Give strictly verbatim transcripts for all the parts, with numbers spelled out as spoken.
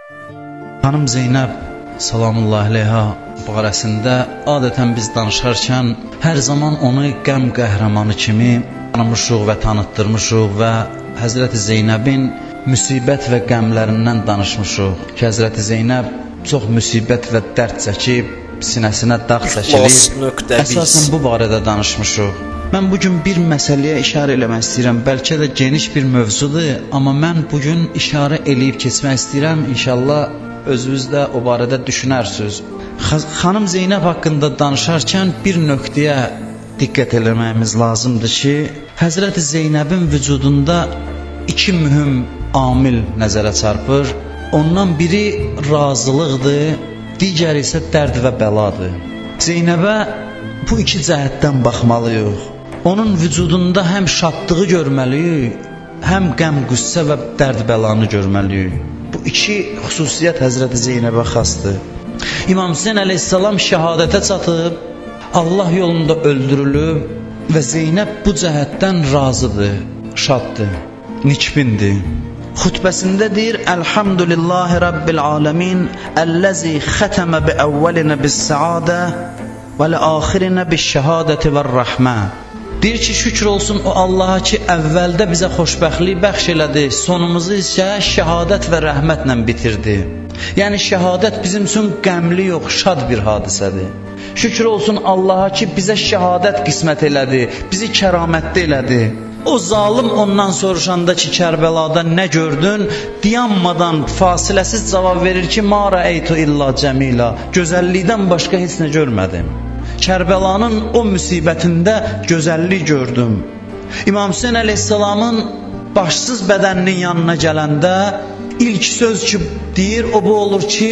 Xanım Zeynəb salamullahi aleyha barəsində adətən biz danışarkən hər zaman onu qəm qəhrəmanı kimi tanımışıq və tanıtdırmışıq və Həzrəti Zeynəbin müsibət və qəmlərindən danışmışıq ki, Həzrəti Zeynəb çox müsibət və dərd çəkib, sinəsinə dağ çəkilir. Əsasən bu barədə danışmışıq. Mən bugün bir məsələyə işarə eləmək istəyirəm. Bəlkə də geniş bir mövzudur, amma mən bugün işarə eləyib keçmək istəyirəm. İnşallah özünüz də o barədə düşünərsiniz. Xanım Zeynəb haqqında danışarkən bir nöqtəyə diqqət eləməyimiz lazımdır ki, Həzrəti Zeynəbin vücudunda iki mühüm amil nəzərə çarpır. Ondan biri razılıqdır, digəri isə dərd və bəladır. Zeynəbə bu iki cəhətdən baxmalıyıq. Onun vücudunda həm şadlığı görməliyik, həm qəm, qüssə və dərd bəlanı görməliyik. Bu iki xüsusiyyət Həzrəti Zeynəbə xasdır. İmam Hüseyn əleyhissalam şəhadətə çatıb, Allah yolunda öldürülüb və Zeynəb bu cəhətdən razıdır, şaddır, nikbindir. Xutbəsində deyir: Elhamdülillahi Rabbil aləmin, əlləzi xətəmə bi əvvəlinə bis-səadə və lə-axirinə bis-şəhadəti və-rəhmə. Deyir ki, şükür olsun o Allaha ki, əvvəldə bizə xoşbəxtlik bəxş elədi, sonumuzu isə şəhadət və rəhmətlə bitirdi. Yəni, şəhadət bizim üçün qəmli yox, şad bir hadisədir. Şükür olsun Allaha ki, bizə şəhadət qismət elədi, bizi kəramətli elədi. O zalim ondan soruşanda ki, Kərbəlada nə gördün? Dayanmadan fasiləsiz cavab verir ki, ma rəeytu illa cəmila, gözəllikdən başqa heç nə görmədim. Kərbəlanın o müsibətində gözəllik gördüm. İmam Hüseyn əleyhissalamın başsız bədəninin yanına gələndə ilk söz ki deyir, o bu olur ki,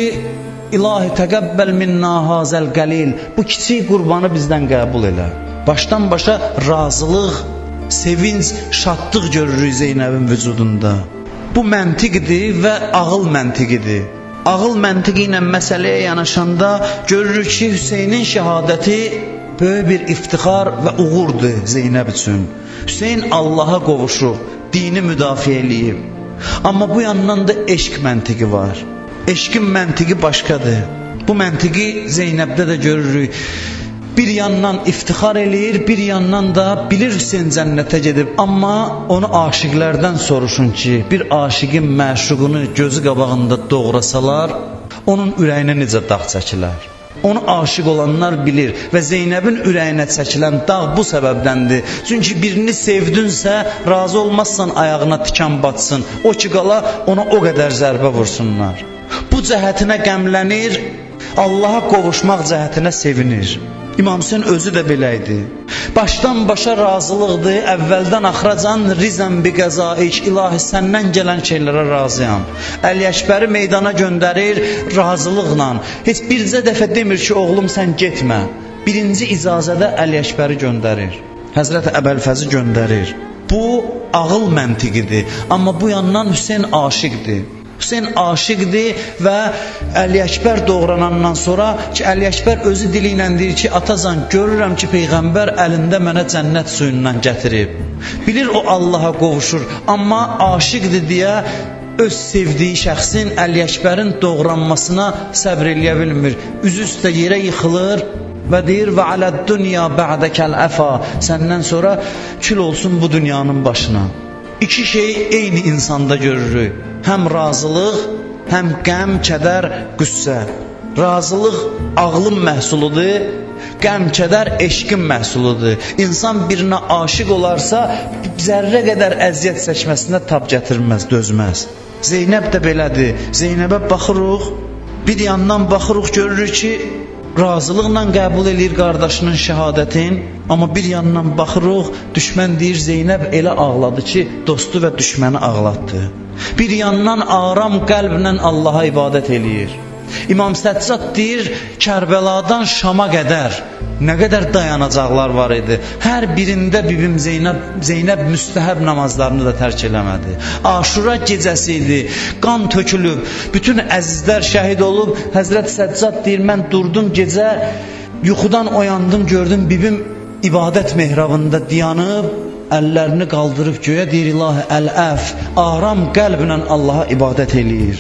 İlahi təqəbbəl minna hazəl qəlil, bu kiçik qurbanı bizdən qəbul elə. Başdan başa razılıq, sevinç, şadlıq görürük Zeynəbin vücudunda. Bu məntiqdir və ağıl məntiqidir. Ağıl məntiqi ilə məsələyə yanaşanda görürük ki, Hüseynin şəhadəti böyük bir iftixar və uğurdur Zeynəb üçün. Hüseyn Allaha qovuşub, dini müdafiə eləyib. Amma bu yandan da eşq məntiqi var. Eşqin məntiqi başqadır. Bu məntiqi Zeynəbdə də görürük. Bir yandan iftixar eləyir, bir yandan da bilir Hüseyn cənnətə gedib. Amma onu aşiqlərdən soruşun ki, bir aşiqin məşuqunu gözü qabağında doğrasalar, onun ürəyinə necə dağ çəkilər? Onu aşiq olanlar bilir və Zeynəbin ürəyinə çəkilən dağ bu səbəbdəndir. Çünki birini sevdinsə, razı olmazsan ayağına tikan batsın, o ki qala ona o qədər zərbə vursunlar. Bu cəhətinə qəmlənir, Allaha qovuşmaq cəhətinə sevinir. İmam Hüseyn özü də belə idi. Başdan başa razılıqdır, əvvəldən axıracan rizən bi qəzaik, ilahi səndən gələn şeylərə razıyam. Əli Əkbəri meydana göndərir razılıqla. Heç bircə dəfə demir ki, oğlum sən getmə. Birinci icazədə Əli Əkbəri göndərir. Həzrət Əbəlfəzi göndərir. Bu ağıl məntiqidir, amma bu yandan Hüseyn aşiqdir. Hüseyn aşiqdir və Əli Əkbər doğranandan sonra ki, Əli Əkbər özü dili ilə deyir ki, atacan, görürəm ki, Peyğəmbər əlində mənə cənnət suyundan gətirib. Bilir o Allaha qovuşur, amma aşiqdir deyə öz sevdiyi şəxsin Əli Əkbərin doğranmasına səbr eləyə bilmir. Üzü üstə yerə yıxılır və deyir, və aləd dünya bə'dəkəl əfa, səndən sonra kül olsun bu dünyanın başına. İki şey eyni insanda görürük. Həm razılıq, həm qəm, kədər, qüssə. Razılıq ağlın məhsuludur, qəm, kədər eşqin məhsuludur. İnsan birinə aşiq olarsa, zərrə qədər əziyyət çəkməsinə tab gətirməz, dözməz. Zeynəb də belədir. Zeynəbə baxırıq, bir yandan baxırıq, görürük ki, razılıqla qəbul edir qardaşının şəhadətin, amma bir yandan baxırıq, düşmən deyir, Zeynəb elə ağladı ki, dostu və düşməni ağlatdı. Bir yandan aram qəlblə Allaha ibadət eləyir. İmam Səccad deyir, Kərbəladan Şama qədər nə qədər dayanacaqlar var idi. Hər birində bibim Zeynəb, Zeynəb müstəhəb namazlarını da tərk eləmədi. Aşura gecəsi idi, qan tökülüb, bütün əzizlər şəhid olub. Həzrət Səccad deyir, mən durdum gecə, yuxudan oyandım, gördüm bibim ibadət mehrabında dayanıb, əllərini qaldırıb göyə deyir, İlahi əl-əf, aram qəlblə Allaha ibadət eləyir.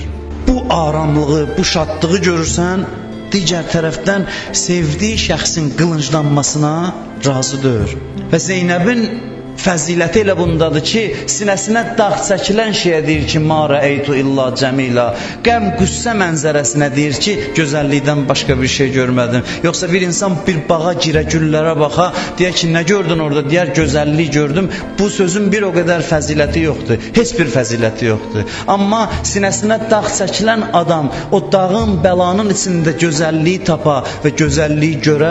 bu aramlığı, bu şadlığı görürsən, digər tərəfdən sevdiyi şəxsin qılınclanmasına razı deyil. Və Zeynəbin fəziləti elə bundadır ki, sinəsinə dağ çəkilən şeyə deyir ki, ma rəeytu illa cəmila. Qəm, qüssə mənzərəsinə deyir ki, gözəllikdən başqa bir şey görmədim. Yoxsa bir insan bir bağa girə, güllərə baxa, deyər ki, nə gördün orada? Deyər, gözəllik gördüm. Bu sözün bir o qədər fəziləti yoxdur. Heç bir fəziləti yoxdur. Amma sinəsinə dağ çəkilən adam o dağın, bəlanın içində gözəlliyi tapa və gözəlliyi görə,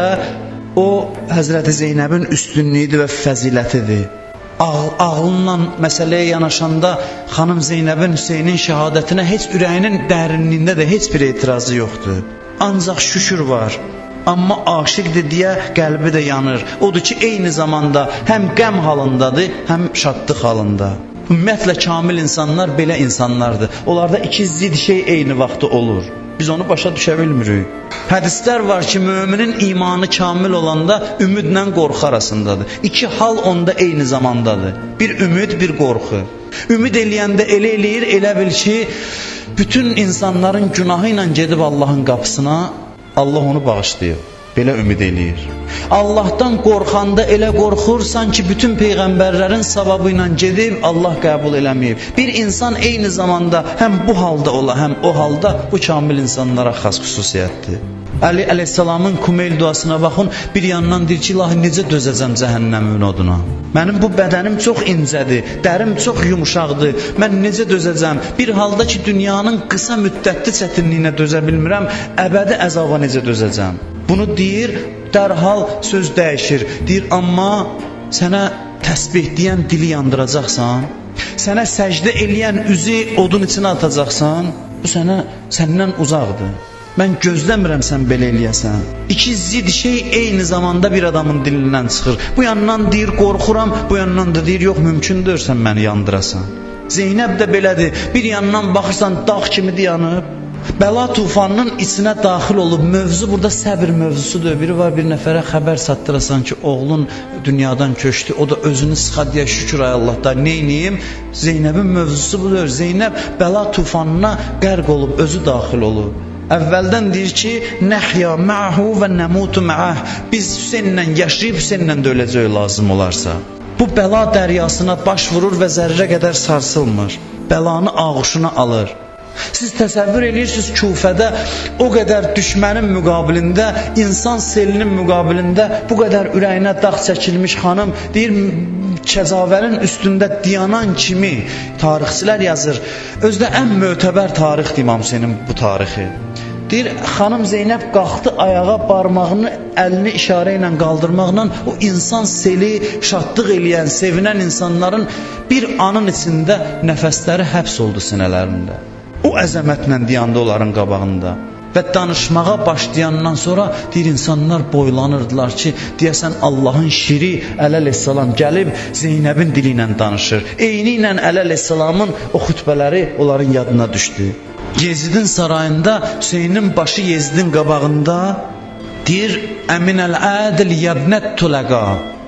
o Həzrəti Zeynəbin üstünlüyüdür və fəzilətidir. Ağ, ağlınla məsələyə yanaşanda xanım Zeynəbin Hüseynin şəhadətinə heç ürəyinin dərinliyində də heç bir etirazı yoxdur. Ancaq şükür var. Amma aşiqdir deyə qəlbi də yanır. Odur ki, eyni zamanda həm qəm halındadır, həm şadlıq halında. Ümumiyyətlə, kamil insanlar belə insanlardır. Onlarda iki zid şey eyni vaxtda olur. Biz onu başa düşə bilmirik. Hədislər var ki, müminin imanı kamil olanda ümidlə qorxu arasındadır. İki hal onda eyni zamandadır. Bir ümid, bir qorxu. Ümid eləyəndə elə eləyir, elə bil ki, bütün insanların günahı ilə gedib Allahın qapısına, Allah onu bağışlayır. Belə ümid eləyir. Allahdan qorxanda elə qorxur, sanki bütün peyğəmbərlərin savabı ilə gedib Allah qəbul eləməyib. Bir insan eyni zamanda həm bu halda ola, həm o halda, bu kamil insanlara xas xüsusiyyətdir. Əli əleyhissalamın Kumeyl duasına baxın, bir yandan deyir ki, ilahi necə dözəcəm cəhənnəmin oduna? Mənim bu bədənim çox incədir, dərim çox yumuşaqdır, mən necə dözəcəm? Bir halda ki, dünyanın qısa müddətli çətinliyinə dözə bilmirəm, əbədi əzaba necə dözəcəm? Bunu deyir, dərhal söz dəyişir. Deyir, amma sənə təsbih deyən dili yandıracaqsan, sənə səcdə eləyən üzü odun içinə atacaqsan, bu sənə səndən uzaqdır. Mən gözləmirəm sən belə eləyəsən. İki zid şey eyni zamanda bir adamın dilindən çıxır. Bu yandan deyir, qorxuram, bu yandan da deyir, yox, mümkündür sən məni yandırasan. Zeynəb də belədir. Bir yandan baxırsan, dağ kimi dayanıb, bəla tufanının içinə daxil olub. Mövzu burada səbir mövzusudur. Biri var, bir nəfərə xəbər satdırasan ki, oğlun dünyadan köçdü, o da özünü sıxa deyə şükür ay Allahda, neyniyim? Zeynəbin mövzusu budur. Zeynəb bəla tufanına qərq olub, özü daxil olub. Əvvəldən deyir ki, nəhya ma'hu və nəmutu ma'ah. Biz Hüseynlə yaşayıb, Hüseynlə də öləcək lazım olarsa. Bu bəla dəryasına baş vurur və zərrə qədər sarsılmır. Bəlanı ağuşuna alır. Siz təsəvvür edirsiniz, Kufədə o qədər düşmənin müqabilində, insan selinin müqabilində bu qədər ürəyinə dağ çəkilmiş xanım, deyir, Kəzavərin üstündə dayanan kimi tarixçilər yazır. Özdə ən mötəbər tarixdir İmam Hüseynin bu tarixi. Deyir, xanım Zeynəb qalxdı ayağa, barmağını, əlini işarə ilə qaldırmaqla o insan seli, şadlıq eləyən, sevinən insanların bir anın içində nəfəsləri həbs oldu sinələrində. O əzəmətlə deyanda onların qabağında və danışmağa başlayandan sonra deyir, insanlar boylanırdılar ki, deyəsən Allahın şiri Əli əleyhissalam gəlib Zeynəbin dili ilə danışır. Eyni ilə Əli əleyhissalamın o xütbələri onların yadına düşdü. Yezidin sarayında Hüseynin başı Yezidin qabağında deyir, Əminəl ədil yəbnət tüləqa.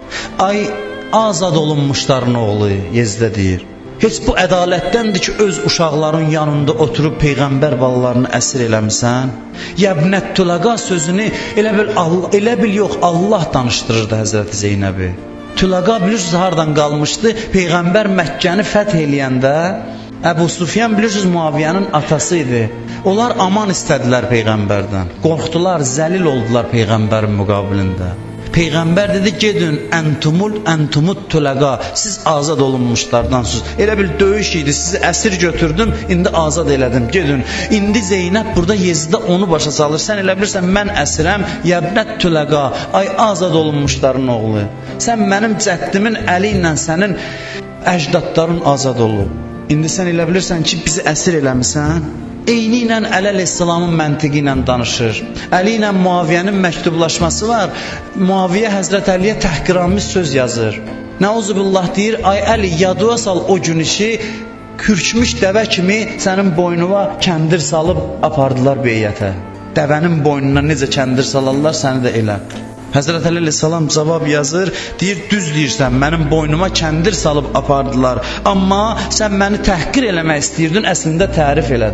Ay azad olunmuşların oğlu, Yezidə deyir. Heç bu ədalətdəndir ki, öz uşaqların yanında oturub Peyğəmbər balalarını əsir eləmisən? Yəbnət tüləqa sözünü elə bil, elə bil yox, Allah danışdırırdı Həzrəti Zeynəbi. Tüləqa bilirsiniz, hardan qalmışdı? Peyğəmbər Məkkəni fəth eləyəndə Əbu Sufyan bilirsiniz, Muaviyyənin atası idi. Onlar aman istədilər Peyğəmbərdən. Qorxdular, zəlil oldular Peyğəmbərin müqabilində. Peyğəmbər dedi, gedin, əntumul, əntumut tüləqa, siz azad olunmuşlardansınız. Elə bir döyüş idi, sizi əsir götürdüm, indi azad elədim, gedin. İndi Zeynəb burada Yezidə onu başa salır, sən elə bilirsən, mən əsirəm, yəbnət tüləqa, ay azad olunmuşların oğlu. Sən mənim cəddimin əli ilə sənin əcdadların azad olub. İndi sən elə bilirsən ki, bizi əsir eləmisən. Eyni ilə Əli əleyhissalamın məntiqi ilə danışır. Əli ilə Muaviyyənin məktublaşması var. Muaviyyə Həzrət Əliyə təhqiramiz söz yazır. Nəuzubillah deyir, ay Əli, yadıva sal o gün işi, kürkmüş dəvə kimi sənin boynuna kəndir salıb apardılar beyyətə. Dəvənin boynuna necə kəndir salarlar, səni də elə. Həzrət Əli əleyhissalam cavab yazır, deyir, düz deyirsən, mənim boynuma kəndir salıb apardılar, amma sən məni təhqir eləmək istəyirdin, əslində tərif elədin.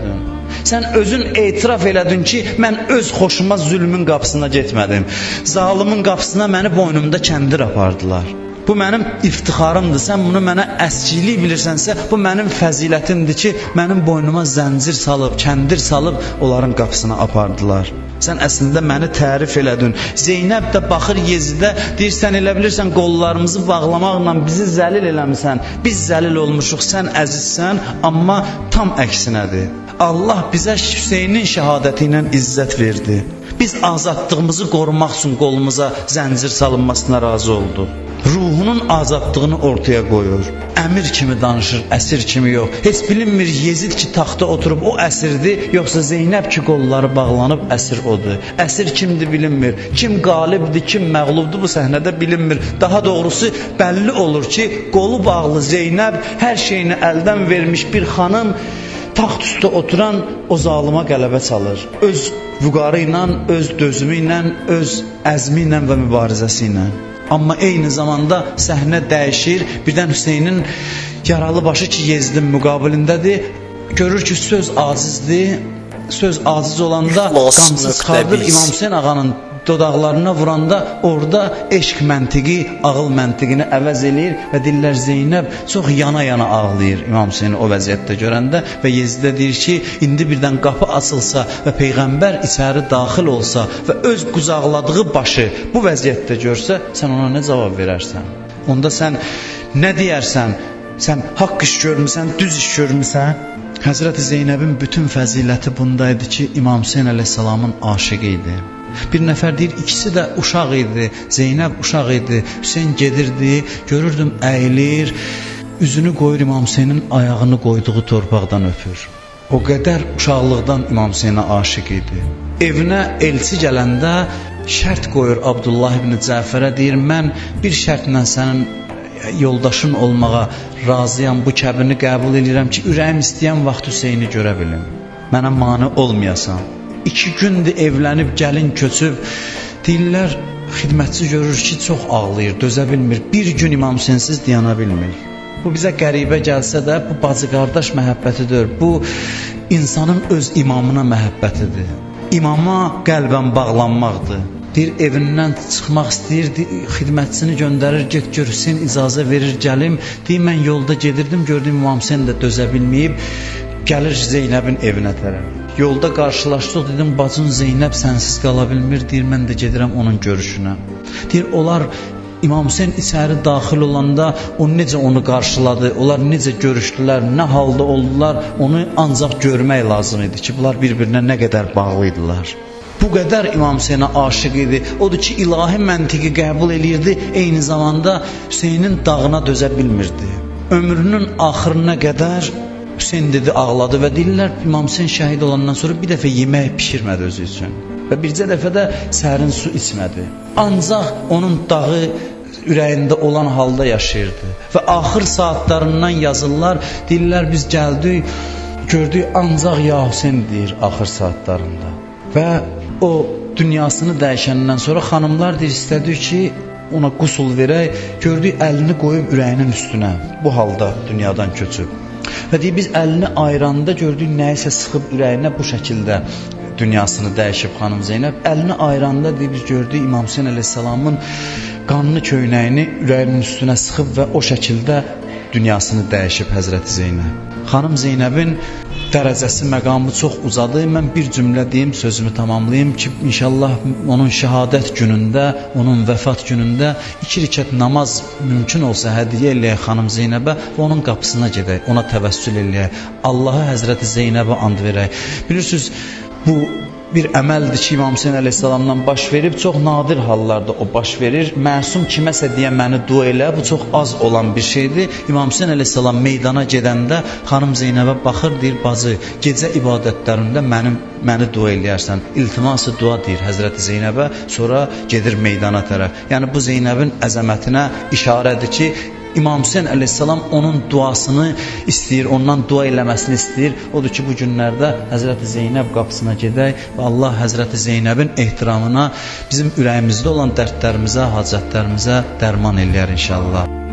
Sən özün etiraf elədin ki, mən öz xoşuma zülmün qapısına getmədim. Zalimin qapısına məni boynumda kəndir apardılar. Bu mənim iftixarımdır. Sən bunu mənə əskilik bilirsənsə, bu mənim fəzilətimdir ki, mənim boynuma zəncir salıb, kəndir salıb onların qapısına apardılar. Sən əslində məni tərif elədin. Zeynəb də baxır Yezidə, deyirsən elə bilirsən qollarımızı bağlamaqla bizi zəlil eləmisən. Biz zəlil olmuşuq, sən əzizsən, amma tam əksinədir. Allah bizə Hüseynin şəhadəti ilə izzət verdi. Biz azadlığımızı qorumaq üçün qolumuza zəncir salınmasına razı olduq. Ruhunun azadlığını ortaya qoyur. Əmir kimi danışır, əsir kimi yox. Heç bilinmir Yezid ki taxta oturub o əsirdir, yoxsa Zeynəb ki qolları bağlanıb əsir odur. Əsir kimdir bilinmir. Kim qalibdir, kim məğlubdur bu səhnədə bilinmir. Daha doğrusu bəlli olur ki, qolu bağlı Zeynəb hər şeyini əldən vermiş bir xanım taxt üstə oturan o zalıma qələbə çalır. Öz vüqarı ilə, öz dözümü ilə, öz əzmi ilə və mübarizəsi ilə. Amma eyni zamanda səhnə dəyişir. Birdən Hüseynin yaralı başı ki Yezidin müqabilindədir. Görür ki söz acizdir. Söz aciz olanda qamçı çıxardır. İmam Hüseyn ağanın dodaqlarına vuranda orada eşq məntiqi, ağıl məntiqini əvəz eləyir və dillər Zeynəb çox yana-yana ağlayır İmam Hüseyni o vəziyyətdə görəndə və Yezidə deyir ki, indi birdən qapı açılsa və Peyğəmbər içəri daxil olsa və öz qucaqladığı başı bu vəziyyətdə görsə, sən ona nə cavab verərsən? Onda sən nə deyərsən? Sən haqq iş görmüsən, düz iş görmüsən? Həzrəti Zeynəbin bütün fəziləti bundaydı ki, İmam Hüseyn əleyhissalamın aşıqı idi. Bir nəfər deyir, ikisi də uşaq idi. Zeynəb uşaq idi. Hüseyn gedirdi, görürdüm əyilir, üzünü qoyur İmam Hüseynin ayağını qoyduğu torpaqdan öpür. O qədər uşaqlıqdan İmam Hüseynə aşiq idi. Evinə elçi gələndə şərt qoyur Abdullah ibn Cəfərə, deyir, mən bir şərtlə sənin yoldaşın olmağa razıyam, bu kəbini qəbul edirəm ki, ürəyim istəyən vaxt Hüseyni görə bilim. Mənə mane olmayasan. İki gündür evlənib, gəlin köçüb. Deyirlər, xidmətçi görür ki, çox ağlayır, dözə bilmir. Bir gün İmam Hüseynsiz dayana bilmir. Bu bizə qəribə gəlsə də, bu bacı-qardaş məhəbbətidir. Bu, insanın öz imamına məhəbbətidir. İmama qəlbən bağlanmaqdır. Deyir, evindən çıxmaq istəyir, xidmətçisini göndərir, get gör, Hüseyn icazə verir, gəlim. Deyir, mən yolda gedirdim, gördüm İmam Hüseyn də dözə bilməyib, gəlir Zeynəbin evinə tərəf. Yolda qarşılaşdıq, dedim, bacın Zeynəb sənsiz qala bilmir, deyir, mən də gedirəm onun görüşünə. Deyir, onlar İmam Hüseyn içəri daxil olanda o necə onu qarşıladı, onlar necə görüşdülər, nə halda oldular, onu ancaq görmək lazım idi ki, bunlar bir-birinə nə qədər bağlı idilər. Bu qədər İmam Hüseynə aşiq idi. Odur ki, ilahi məntiqi qəbul eləyirdi, eyni zamanda Hüseynin dağına dözə bilmirdi. Ömrünün axırına qədər Hüseyn dedi, ağladı və deyirlər, İmam Hüseyn şəhid olandan sonra bir dəfə yemək pişirmədi özü üçün və bircə dəfə də sərin su içmədi. Ancaq onun dağı ürəyində olan halda yaşayırdı və axır saatlarından yazırlar, deyirlər, biz gəldik, gördük, ancaq ya Hüseyn deyir axır saatlarında və o dünyasını dəyişəndən sonra xanımlar deyir, istədik ki, ona qusul verək, gördük, əlini qoyub ürəyinin üstünə, bu halda dünyadan köçüb. Və deyir, biz əlini ayıranda gördük, nəyisə sıxıb ürəyinə bu şəkildə dünyasını dəyişib xanım Zeynəb. Əlini ayıranda deyir, biz gördük, İmam Hüseyn əleyhissalamın qanlı köynəyini ürəyinin üstünə sıxıb və o şəkildə dünyasını dəyişib Həzrəti Zeynəb. Xanım Zeynəbin dərəcəsi, məqamı çox uzadı. Mən bir cümlə deyim, sözümü tamamlayayım ki, inşallah onun şəhadət günündə, onun vəfat günündə iki rükət namaz mümkün olsa hədiyyə eləyək xanım Zeynəbə və onun qapısına gedək, ona təvəssül eləyək, Allah'a Həzrəti Zeynəbə and verək. Bilirsiniz, bu bir əməldir ki, İmam Hüseyn əleyhissalamdan baş verib, çox nadir hallarda o baş verir. Məsum kiməsə deyə məni dua elə, bu çox az olan bir şeydir. İmam Hüseyn əleyhissalam meydana gedəndə xanım Zeynəbə baxır, deyir, bacı, gecə ibadətlərində mənim, məni dua eləyərsən. İltiması dua deyir Həzrəti Zeynəbə, sonra gedir meydana tərəf. Yəni bu Zeynəbin əzəmətinə işarədir ki, İmam Hüseyn əleyhissalam onun duasını istəyir, ondan dua eləməsini istəyir. Odur ki, bu günlərdə Həzrəti Zeynəb qapısına gedək və Allah Həzrəti Zeynəbin ehtiramına bizim ürəyimizdə olan dərdlərimizə, hacətlərimizə dərman eləyər inşallah.